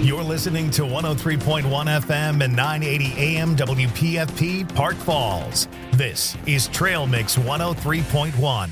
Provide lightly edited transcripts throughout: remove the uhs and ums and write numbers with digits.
You're listening to 103.1 FM and 980 AM WPFP Park Falls. This is Trail Mix 103.1.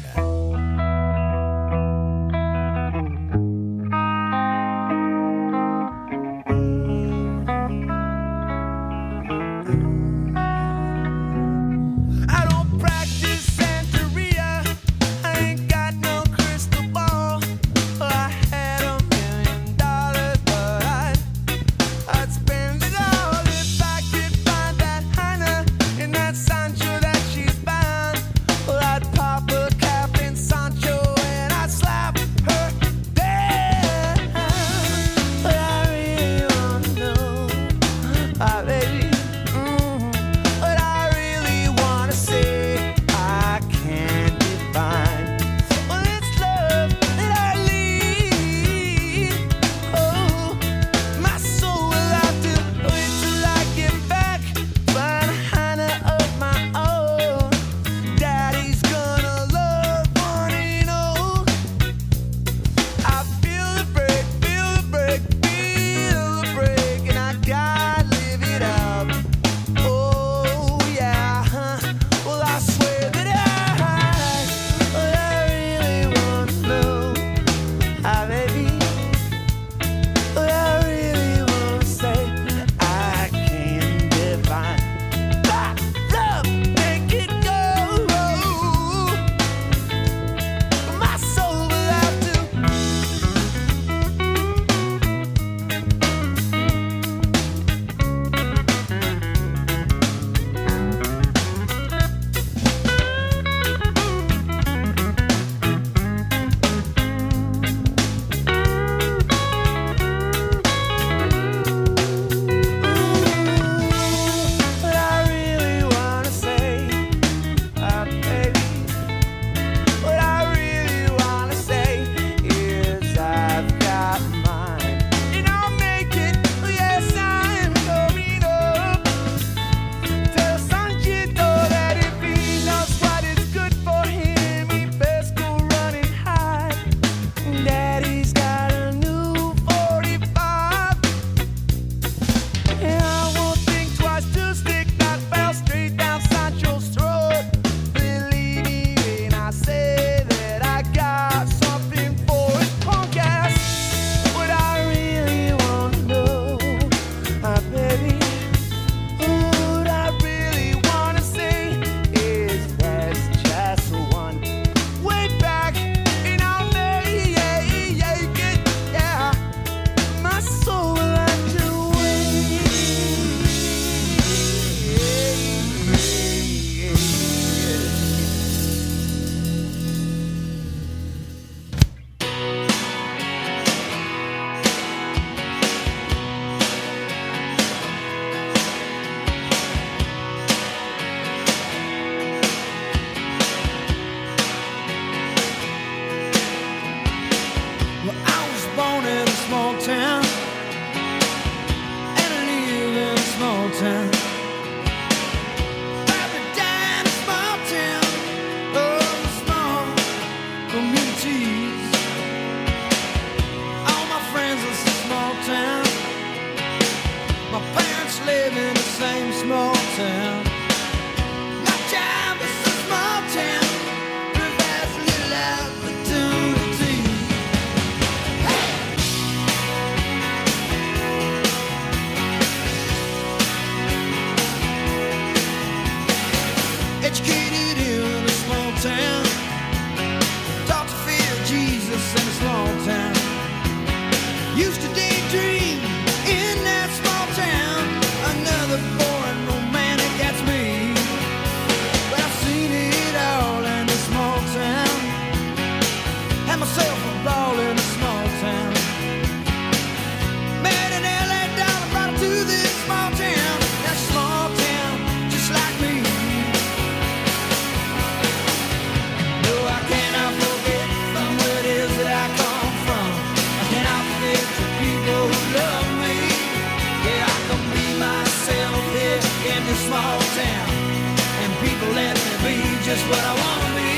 What I want to be.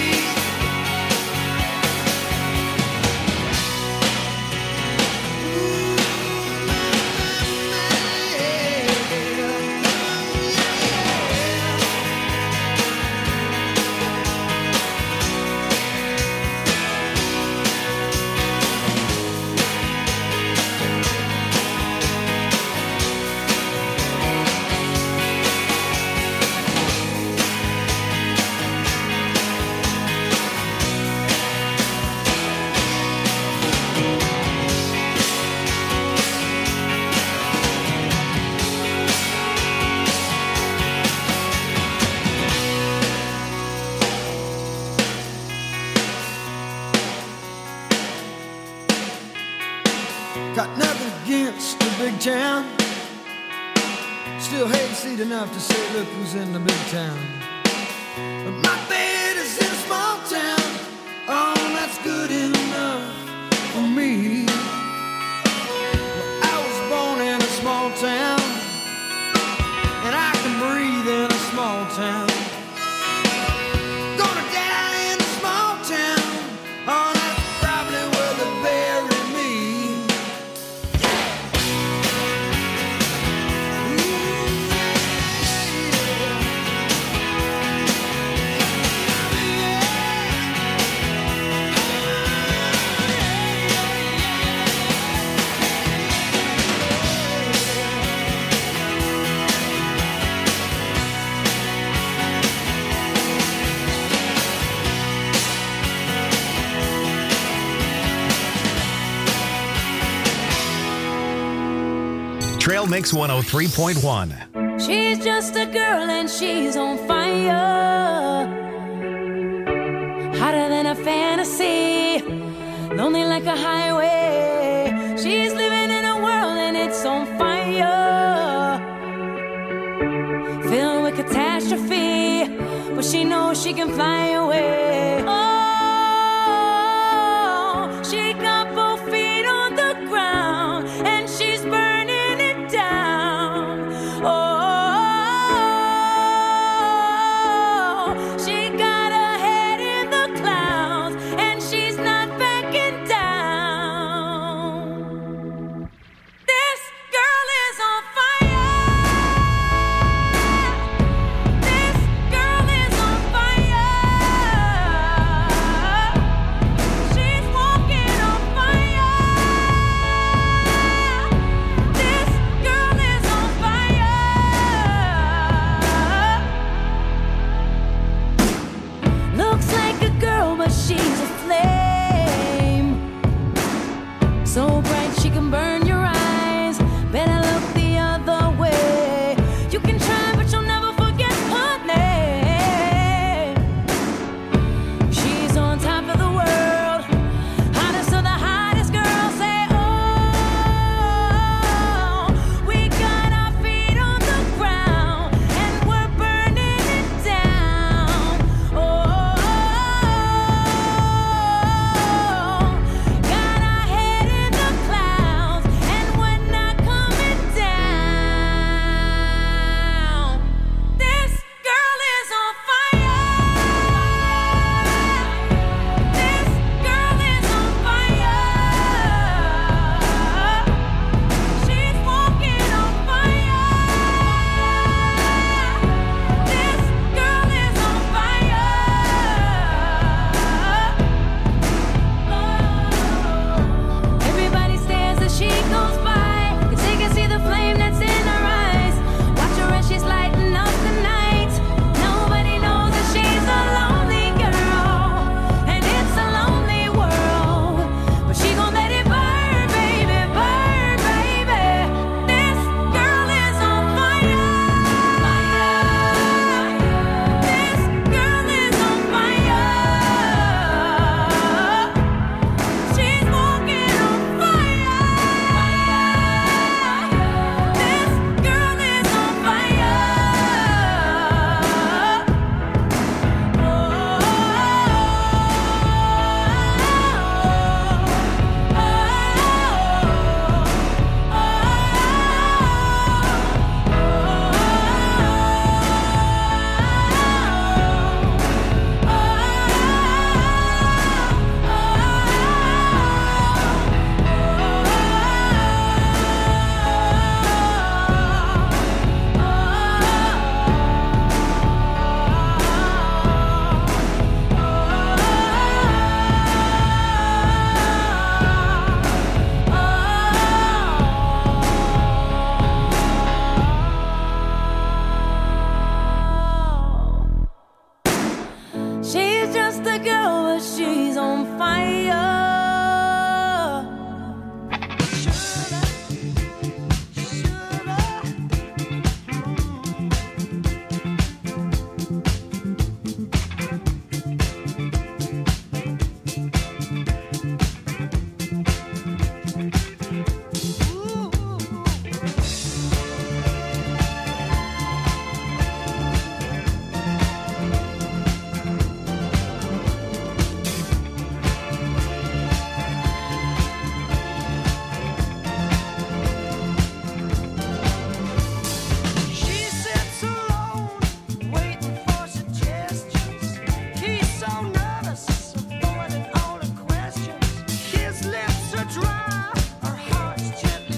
Ooh, Got nothing against the big town. Still hayseed enough to say, look who's in the big town. But my bed is in a small town. Oh, that's good enough for me. Well, I was born in a small town, and I can breathe in a small town. Gonna die in a small town. Oh, that's probably where they bury me. Trail Mix 103.1. She's just a girl and she's on fire. Hotter than a fantasy. Lonely like a highway. She's living in a world and it's on fire. Filled with catastrophe. But she knows she can fly away. Oh, she got both feet on the ground. And she's burning it down. Oh, she got her head in the clouds, and she's not backing down. This girl is on fire. This girl is on fire. Dry, our hearts gently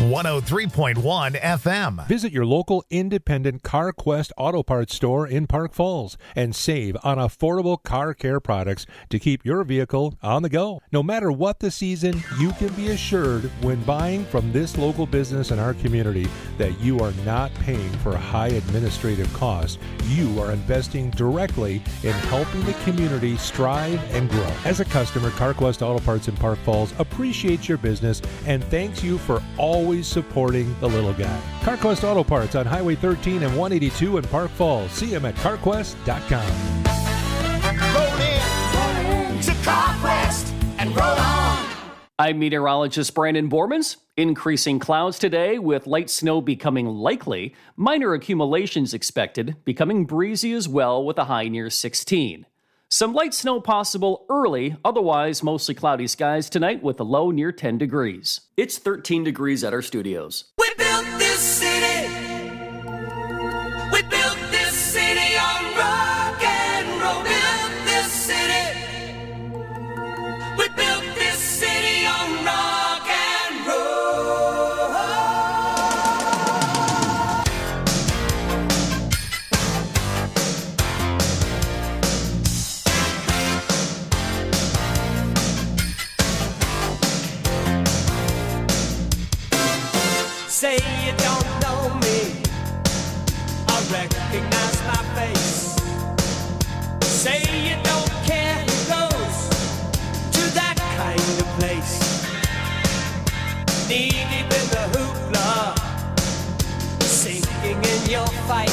103.1 FM. Visit your local independent CarQuest Auto Parts store in Park Falls and save on affordable car care products to keep your vehicle on the go. No matter what the season, you can be assured when buying from this local business in our community that you are not paying for high administrative costs. You are investing directly in helping the community strive and grow. As a customer, CarQuest Auto Parts in Park Falls appreciates your business and thanks you for always supporting the little guy. CarQuest Auto Parts on Highway 13 and 182 in Park Falls. See them at carquest.com. Roll in to CarQuest and roll on. I'm meteorologist Brandon Bormans. Increasing clouds today with light snow becoming likely. Minor accumulations expected, becoming breezy as well with a high near 16. Some light snow possible early, otherwise mostly cloudy skies tonight with a low near 10 degrees. It's 13 degrees at our studios. We built this city. We built this city on rock and roll. Built this city. We built this city on rock and roll. Say you don't know me, I recognize my face. Say you don't care who goes to that kind of place. Knee deep in the hoopla, sinking in your fight.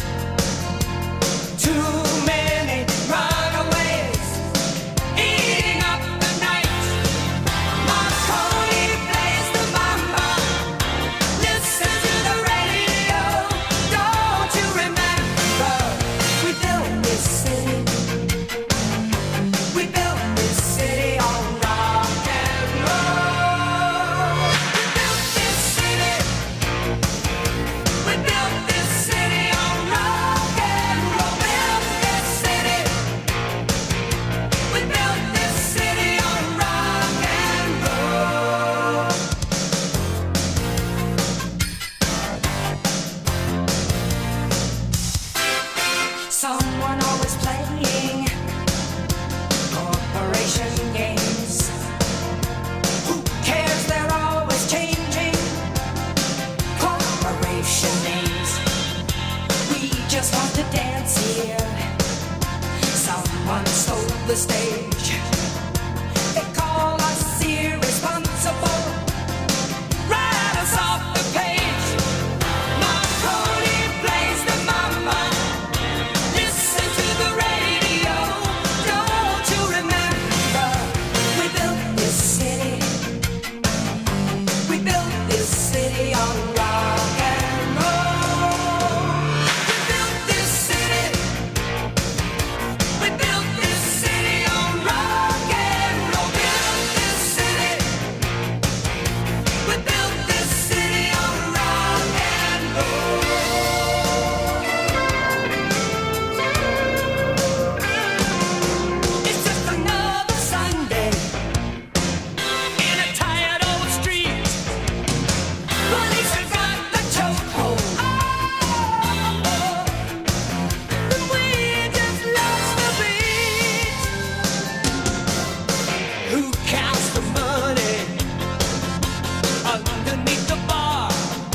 Too many runaways, eating up the night. Marconi plays the mama. Listen to the radio. Don't you remember? We built this city. We built this city on rock and roll. We built this city. We built this city on rock and roll. Built this city. We built this city on rock and roll. Someone always playing corporation games. Who cares? They're always changing corporation names. We just want to dance here. Someone stole the stage. They call us irresponsible. Write us off the page. Marconi plays the mama. Listen to the radio. Don't you remember? We built this city. We built this city on rock and roll. We built this city. We built this city on rock and roll. Built this city. We built this city on rock and roll. It's just another Sunday in a tired old street. Police have got the chokehold. And we just lost the beat. Who counts the money underneath the bar?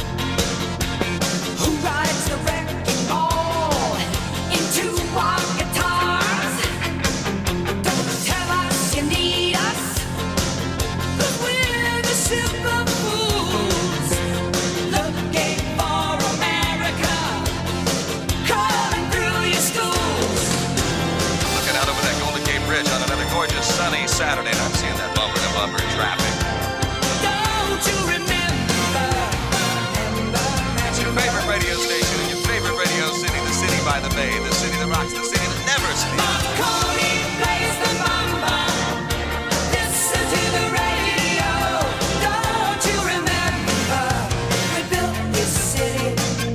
Who rides the wrecking ball into our guitars? Don't tell us you need us, 'cause we're the simple fools looking for America, calling through your schools. Looking out over that Golden Gate Bridge on another gorgeous sunny Saturday, and I'm seeing that bumper to bumper traffic. Don't you remember? It's your favorite radio station in your favorite radio city, the city by the bay, the city that rocks, the city that never sleeps. Marconi plays the mama. Listen to the radio. Don't you remember? We built this city.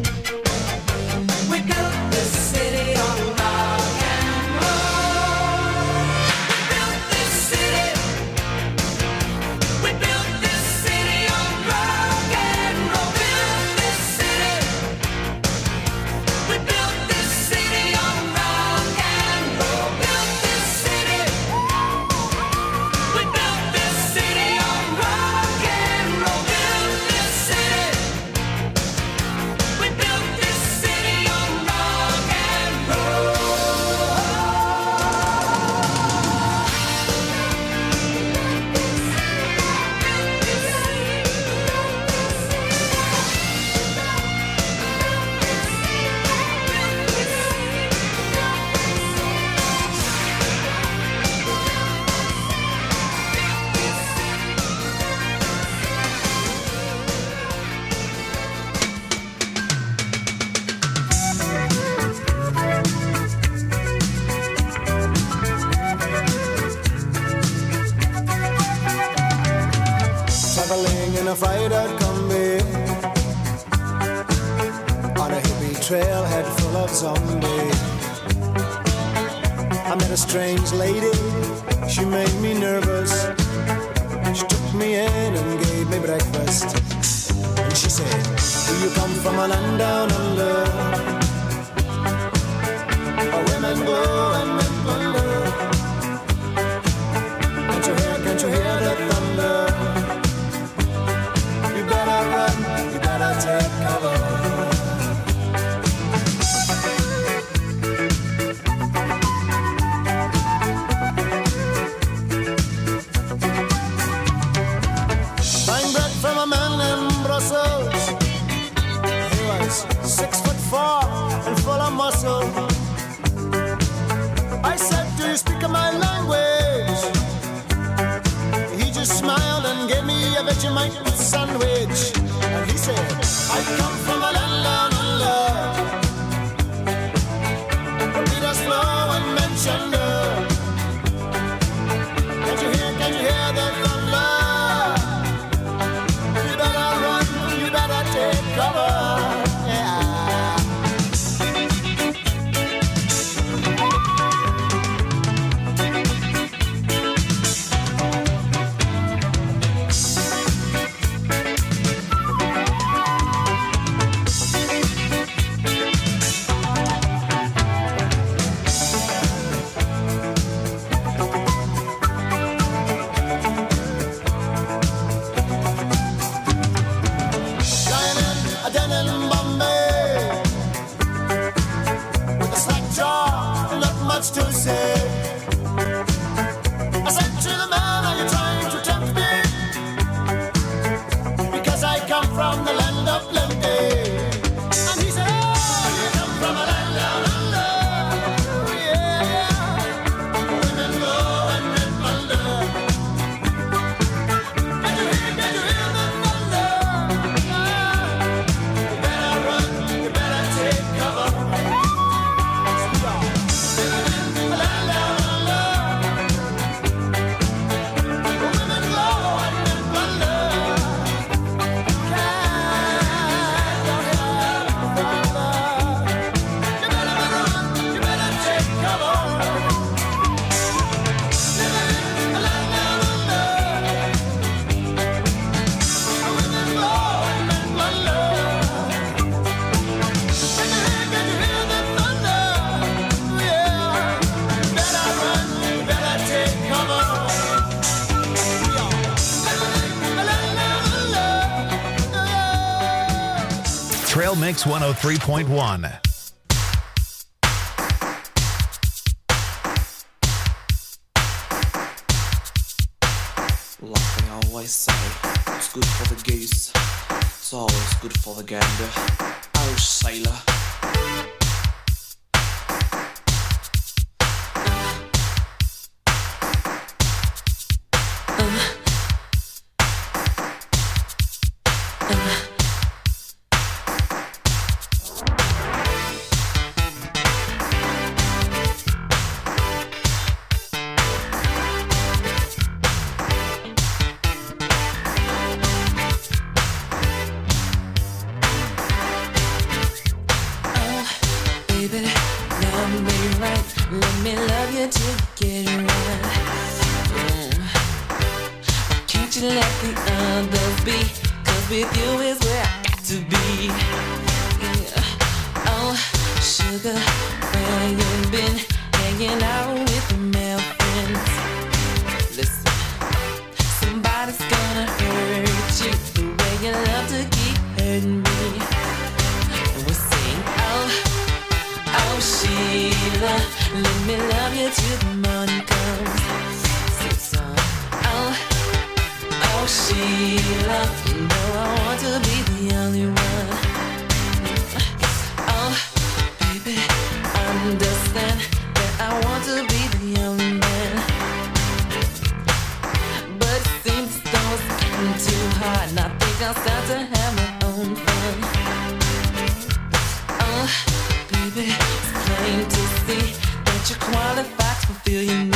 We built this city on rock and roll. We built this city. a fried-out Combi on a hippie trailhead full of zombies. I met a strange lady, she made me nervous. She took me in and gave me breakfast. And she said, do you come from a land down under, where women go and men plunder? Can't you hear the thunder? You better run, you better take cover. Buying bread from a man in Brussels. He was 6'4" and full of muscle. I said, do you speak my language? He just smiled and gave me a Vegemite sandwich. And he said, I come from a land down under, where Peter's flow and men chunder. Can't you hear the thunder? You better run, you better take cover. Yeah. To say, I said to the man, are you trying to tempt me? Because I come from the land of plenty. And he said, oh, you come from a land down under. Yeah, women go and men plunder. Can't you hear the thunder? You better run, you better take cover. Trail Mix 103.1. Like they always say, it's good for the goose, it's always good for the gander. Oh, sailor.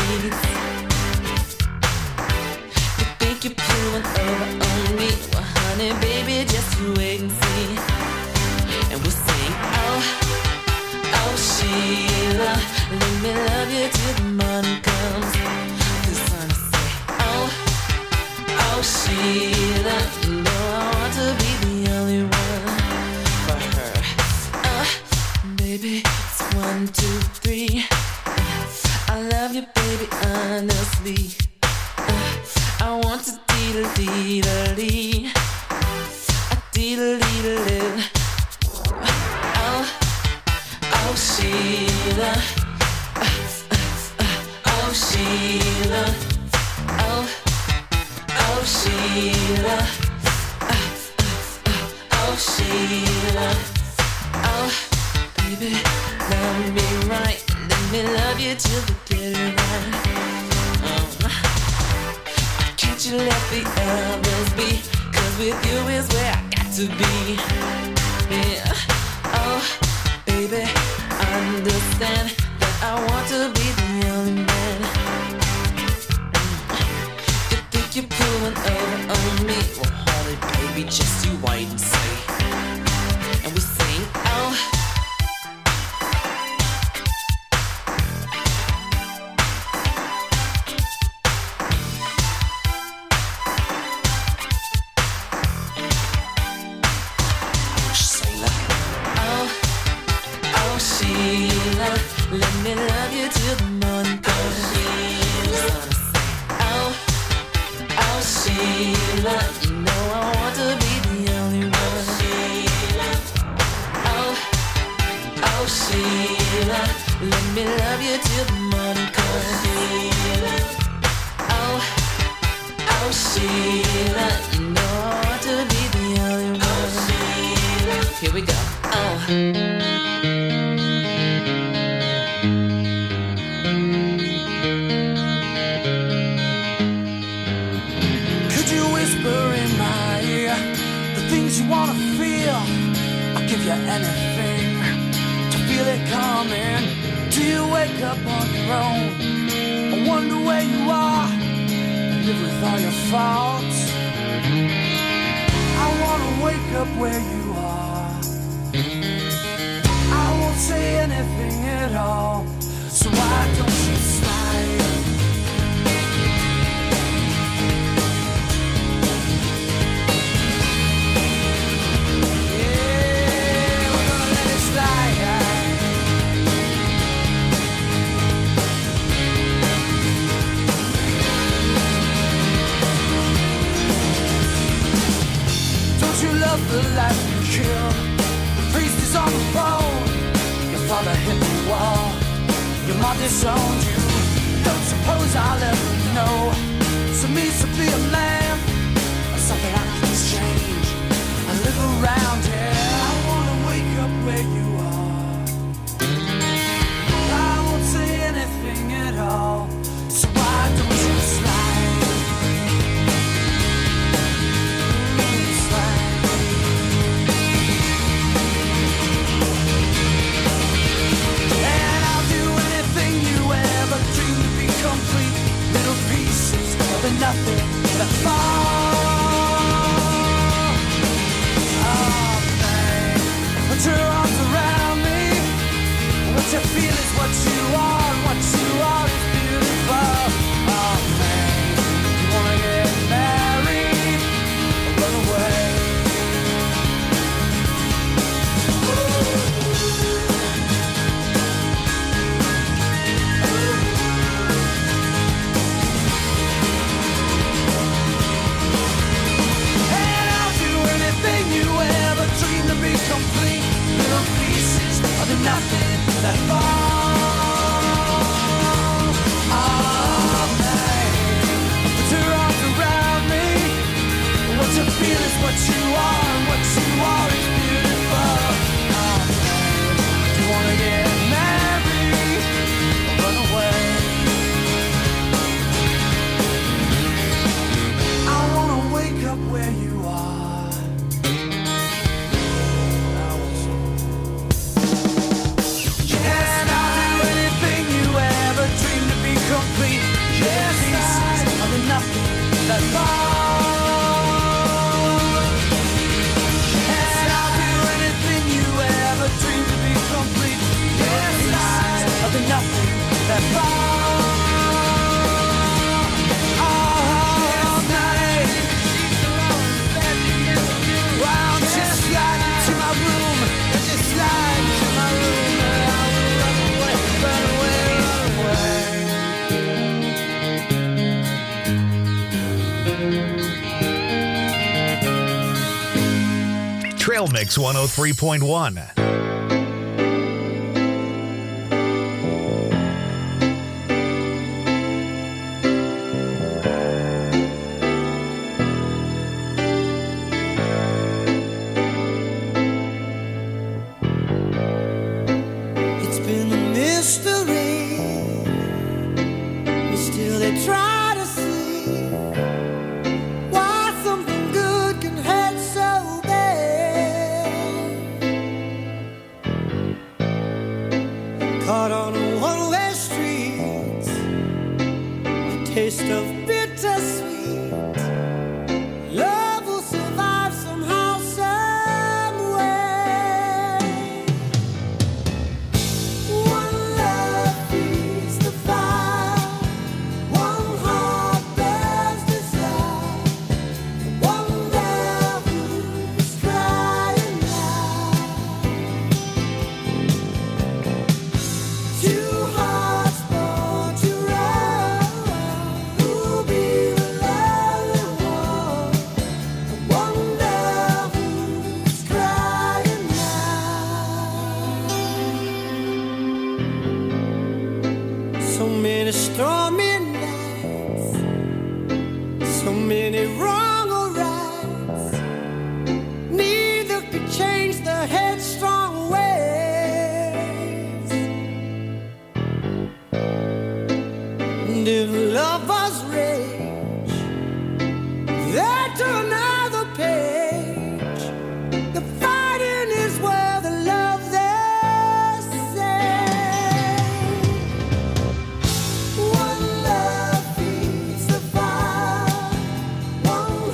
Think you're pulling over on me, well, honey. honey, baby, just you wait and see. And we'll sing, oh, oh, Sheila, let me love you till the morning comes. This one I say, oh, oh, Sheila, you know I want to be the only one for her. Baby, it's 1, 2, 3. I love you, baby, honestly. I want to dee-da-dee-da-dee, a dee-da-dee-da-dee. Oh, oh, Sheila, oh, Sheila, oh, oh, Sheila, oh, Sheila, oh, baby, love me right, let me love you till the get it right. Can't you let the others be? 'Cause with you is where I got to be. Yeah. Oh, baby, understand that I want to be the only man. You think you're pulling over on me? Well, hold it, baby, just you wait and see. And we sing, oh, Sheila, let me love you till the morning comes. Oh, oh, Sheila, you know I want to be the only one. Oh, oh, Sheila, let me love you till the morning comes. Oh, oh, Sheila, you know I want to be the only one. Here we go. Oh. You wanna feel, I'll give you anything to feel it coming. Do you wake up on your own? I wonder where you are and live with all your faults. I wanna wake up where you are. I won't say anything at all, so why don't you slide? The life you killed, the priest is on the phone. Your father hit the wall, your mom disowned you. Don't suppose I'll ever know what it means to be a man, or something I can change. I live around here. I wanna wake up where you are. I won't say anything at all, so why don't you slide? Complete little pieces of the nothing that fall. Oh man, put your arms around me. What you feel is what you are, and what you are is beautiful. Oh man, you wanna get married or run away? Complete little pieces of the nothing that fall. Oh man, put your arms around me. What you feel is what you are, and what you are is beautiful. Oh man, do you wanna get married or run away? I wanna wake up where you are. Complete, yes, pieces of the nothing that fall. Trail Mix 103.1. It's been a mystery, but still they try to see why something good can hurt so bad. Caught on a one-way street, a taste of bittersweet. Love will survive somehow, some way. One love feeds the fire, one heart burns desire, one love who's crying now. Two hearts born to run, who'll be the lonely one, one love who's crying now. So many stormy nights, so many wrong or rights. Neither could change the headstrong ways. And if lovers rage, they turn another page. The fighting is where the love they say. One love feeds the fire, one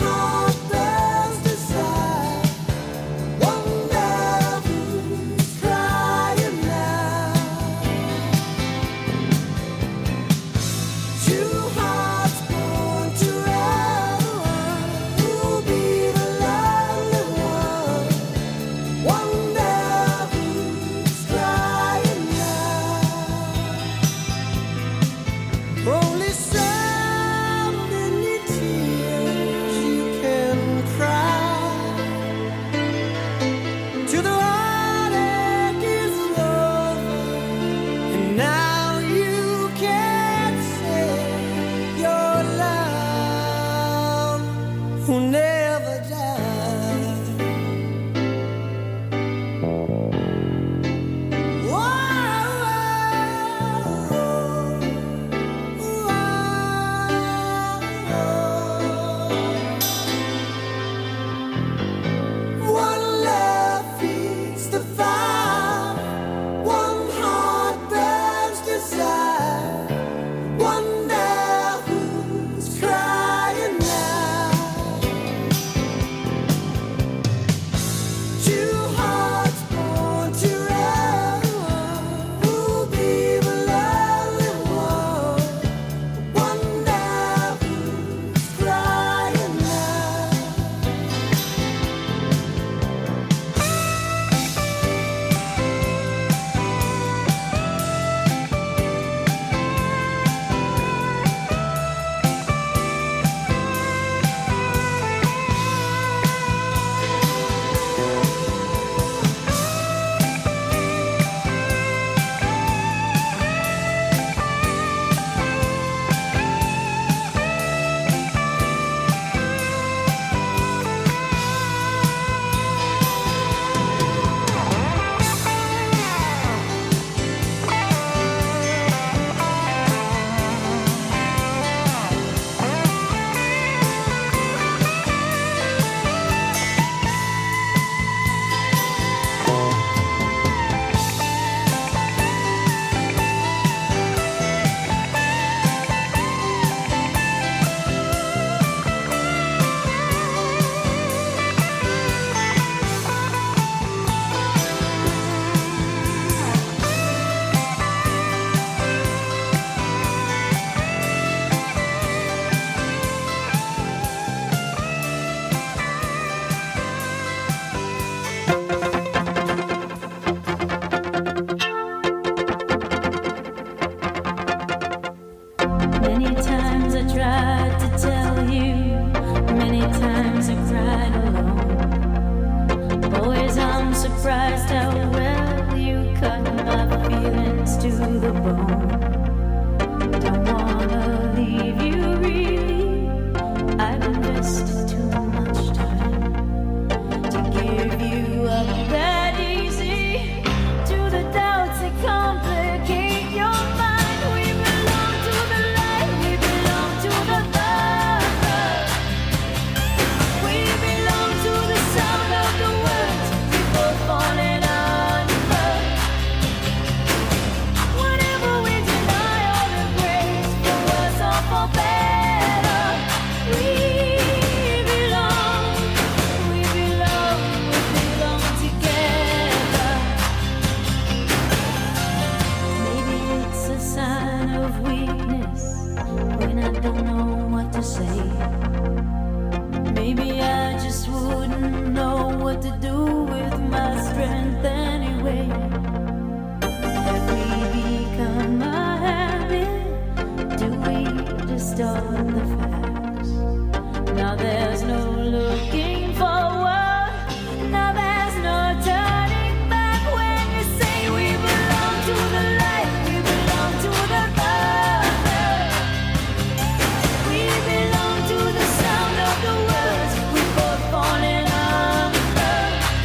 what to do with my strength anyway. Have we become a habit? Do we distort the facts? Now there's no looking forward. Now there's no turning back when you say we belong to the light, we belong to the thunder. We belong to the sound of the words we both falling under.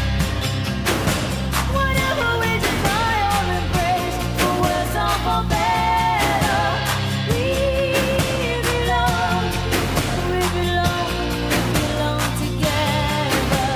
Whatever we deny or embrace, for worse or for better, we belong together.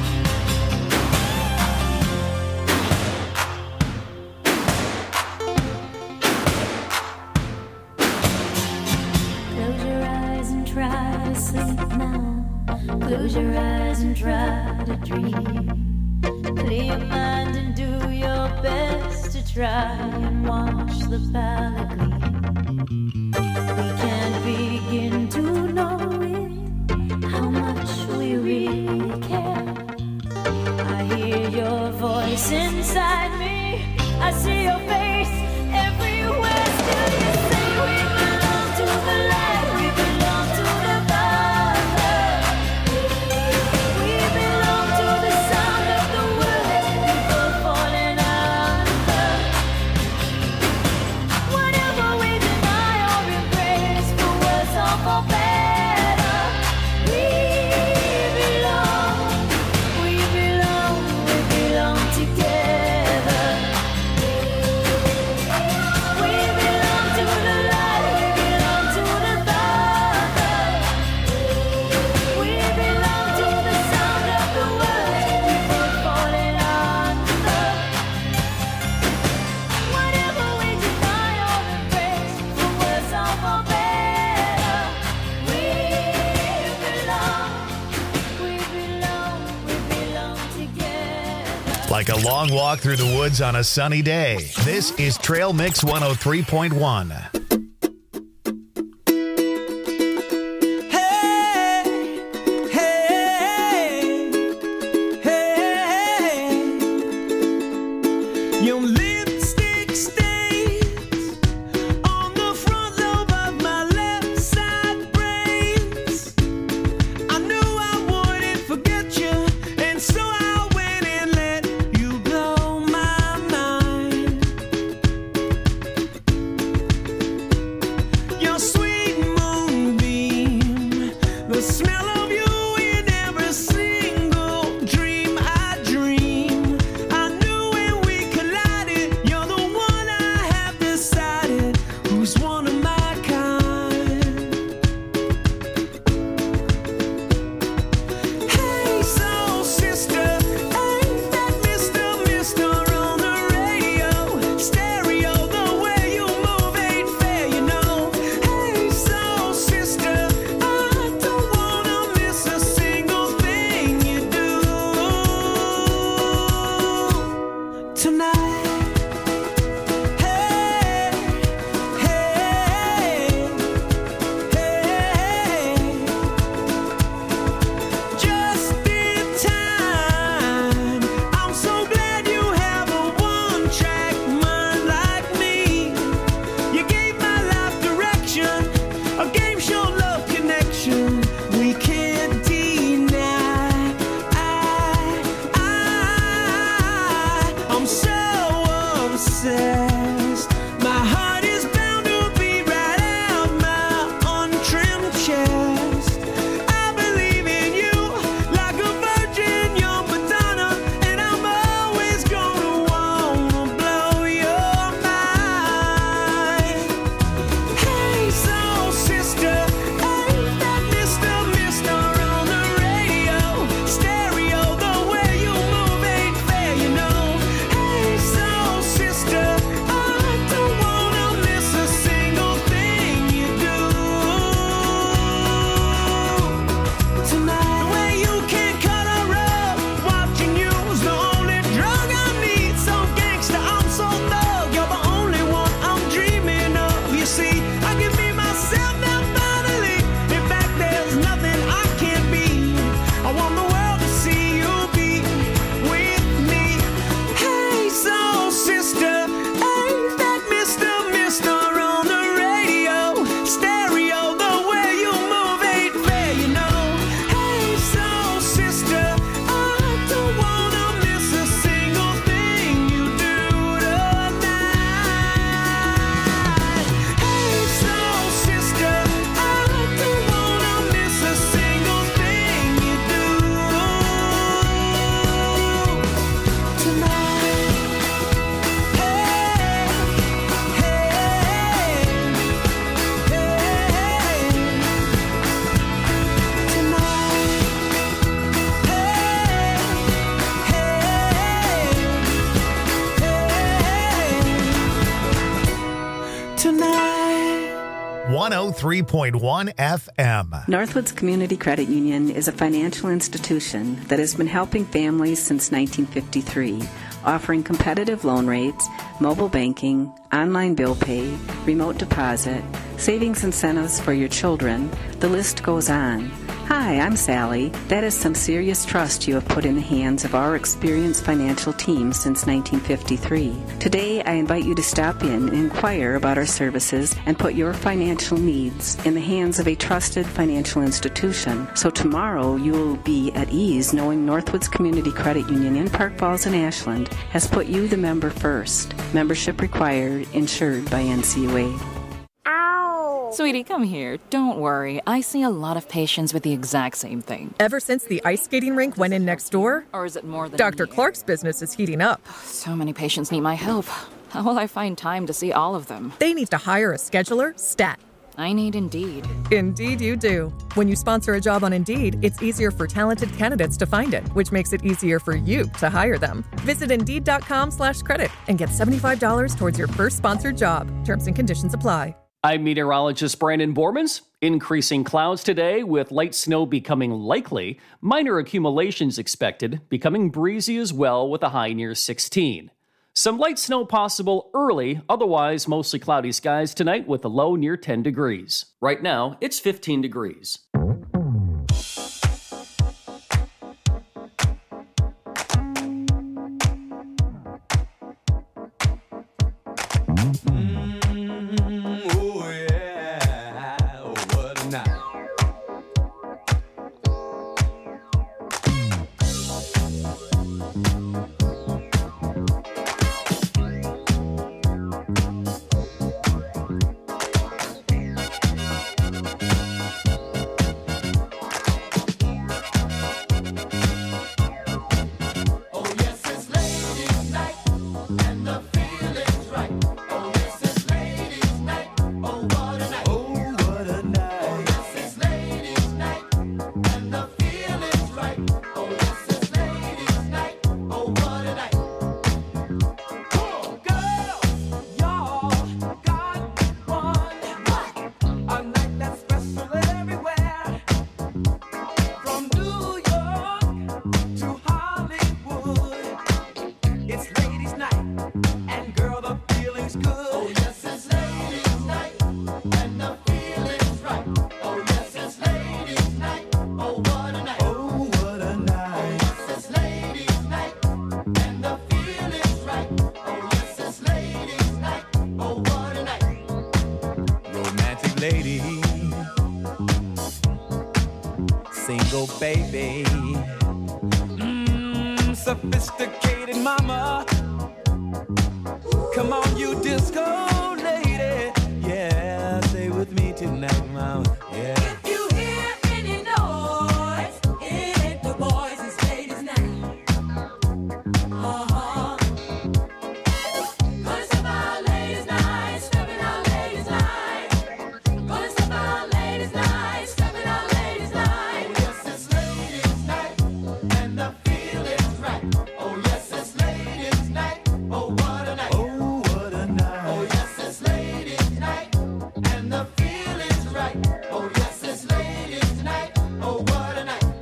Close your eyes and try to sleep now. Close your eyes and try to dream. Clear your mind and do your best to try and watch the palette gleam. We can't begin to know it, how much we really care. I hear your voice inside me, I see your face everywhere. Still you say we belong to the light, we belong to the thunder. We belong to the sound of the words we both falling under. Whatever we deny or embrace, for worse or for better, we belong together. We belong to the light, we belong to the thunder. We belong to the sound of the words we both falling under. Whatever we deny or embrace, for worse or for better, we belong together. Like a long walk through the woods on a sunny day. This is Trail Mix 103.1. Hey, hey, hey. Your lipstick stains on the front lobe of my left side brains. I knew I wouldn't forget you, and so I went and let you blow my mind. 103.1 FM. Northwoods Community Credit Union is a financial institution that has been helping families since 1953, offering competitive loan rates, mobile banking, online bill pay, remote deposit, savings incentives for your children. The list goes on. Hi, I'm Sally. That is some serious trust you have put in the hands of our experienced financial team since 1953. Today, I invite you to stop in and inquire about our services and put your financial needs in the hands of a trusted financial institution. So tomorrow, you will be at ease knowing Northwoods Community Credit Union in Park Falls and Ashland has put you, the member, first. Membership required, insured by NCUA. Sweetie, come here. Don't worry. I see a lot of patients with the exact same thing. Ever since the ice skating rink went in next door? Or is it more than Dr. Clark's business is heating up. So many patients need my help. How will I find time to see all of them? They need to hire a scheduler, stat. I need Indeed. Indeed you do. When you sponsor a job on Indeed, it's easier for talented candidates to find it, which makes it easier for you to hire them. Visit Indeed.com/credit and get $75 towards your first sponsored job. Terms and conditions apply. I'm meteorologist Brandon Bormans. Increasing clouds today with light snow becoming likely. Minor accumulations expected, becoming breezy as well with a high near 16. Some light snow possible early, otherwise mostly cloudy skies tonight with a low near 10 degrees. Right now, it's 15 degrees. Single baby, sophisticated mama. Come on, you disco lady. Yeah, stay with me tonight, mama. Yeah. If you hear any noise, hit the boys and ladies now. Gonna step out ladies night, stepping out ladies night. Gonna step out ladies night, stepping out ladies night. Oh yes, it's ladies night, and the feeling's right. Oh yes, it's ladies night. Oh what a night. Oh, what a night. Oh yes, it's ladies night, and the feeling's right. Oh yes, it's ladies night. Oh what a night.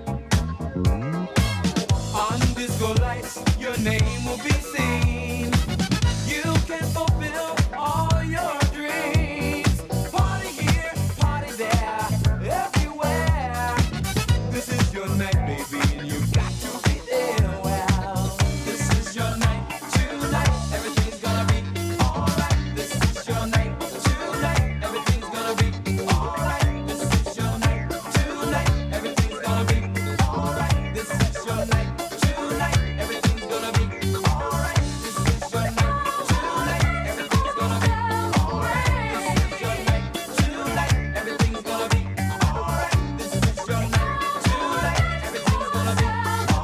On disco lights, your name will be seen. You can fulfill all your dreams. Party here, party there, everywhere. This is your night, baby, and you've got to be there. Well, this is your night tonight. Everything's gonna be alright. This is your night tonight. Everything's gonna be alright. This is your night tonight. Everything's gonna be alright. This is your night tonight. Everything's gonna be alright. This is your night tonight. Everything's gonna be alright. This is your night tonight. Everything's gonna be alright. This is your night tonight. Everything's gonna be alright.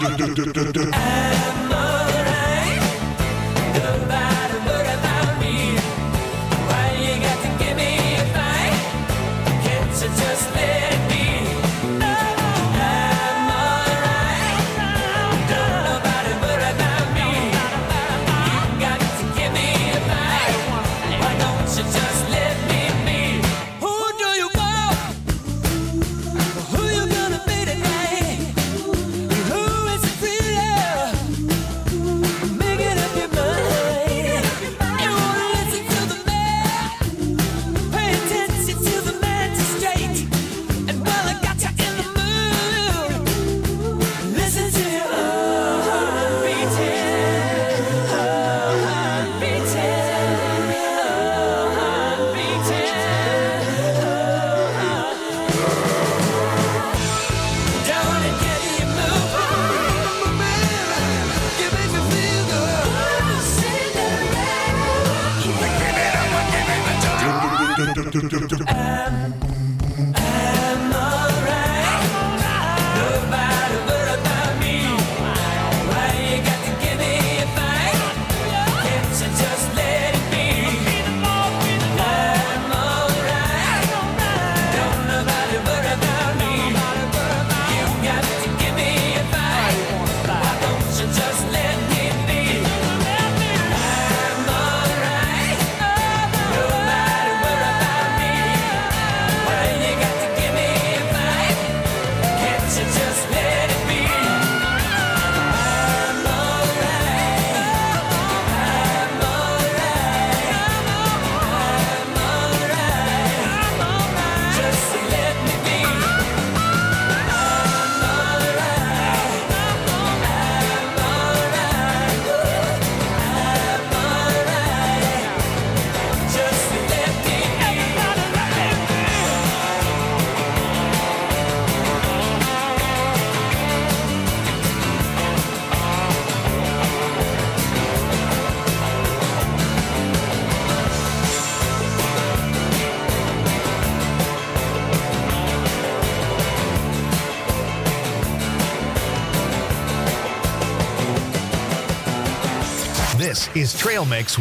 This is Trail Mix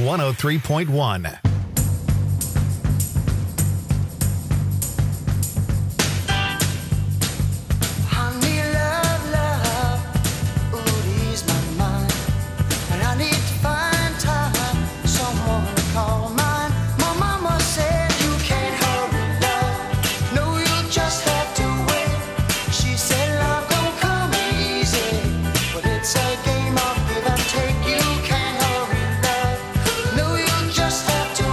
103.1. Just have to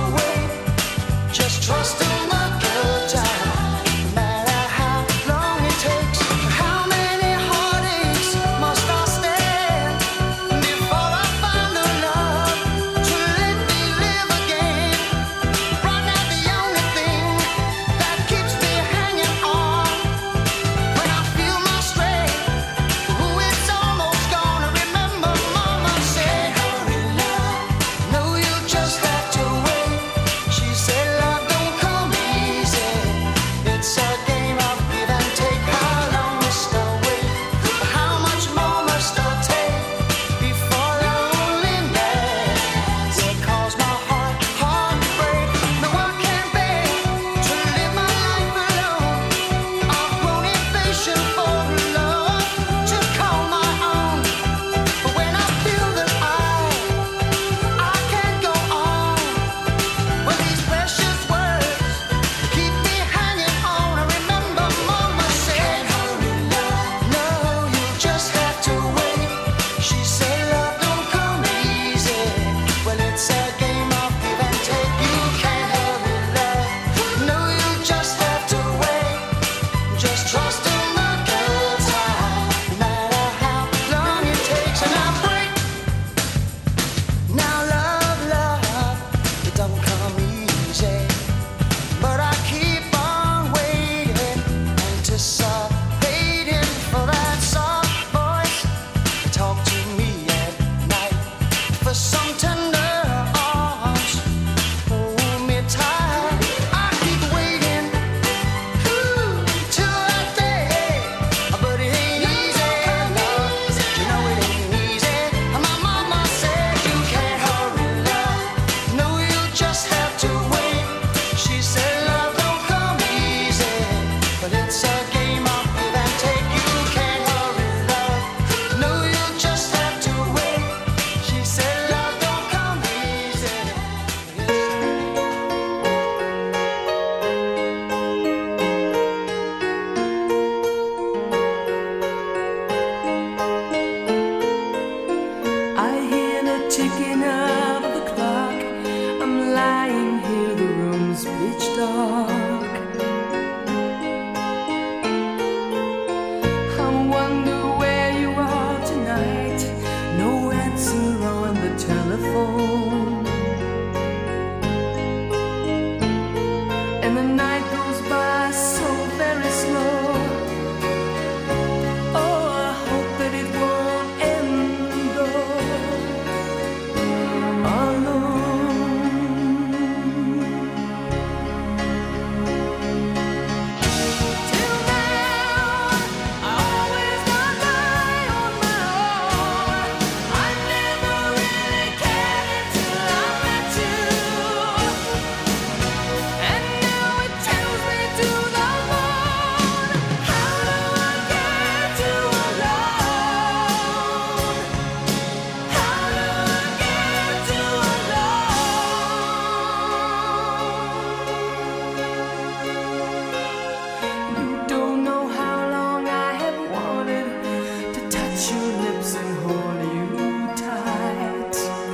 kiss your lips and hold you tight.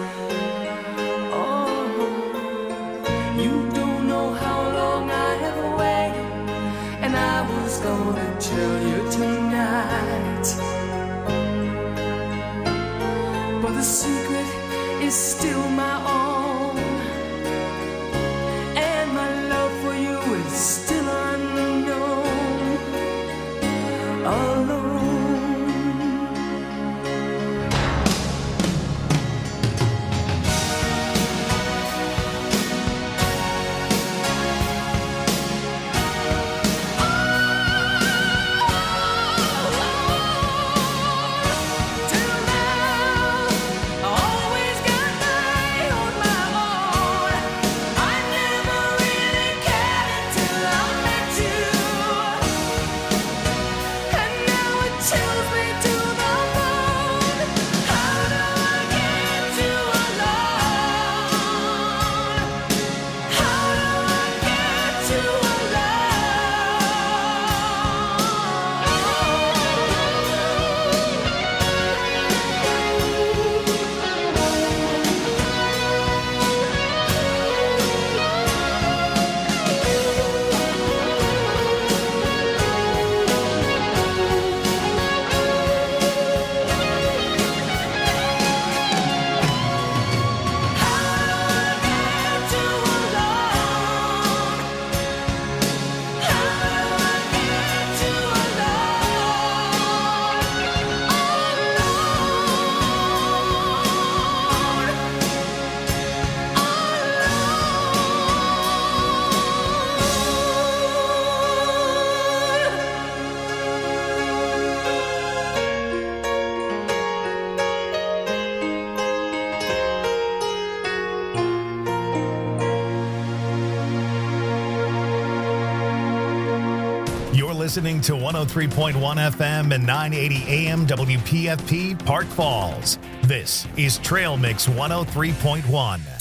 Oh, you don't know how long I have waited, and I was gonna tell you tonight. But the secret is still my own, and my love for you is still unknown. Alone. Listening to 103.1 FM and 980 AM WPFP Park Falls. This is Trail Mix 103.1.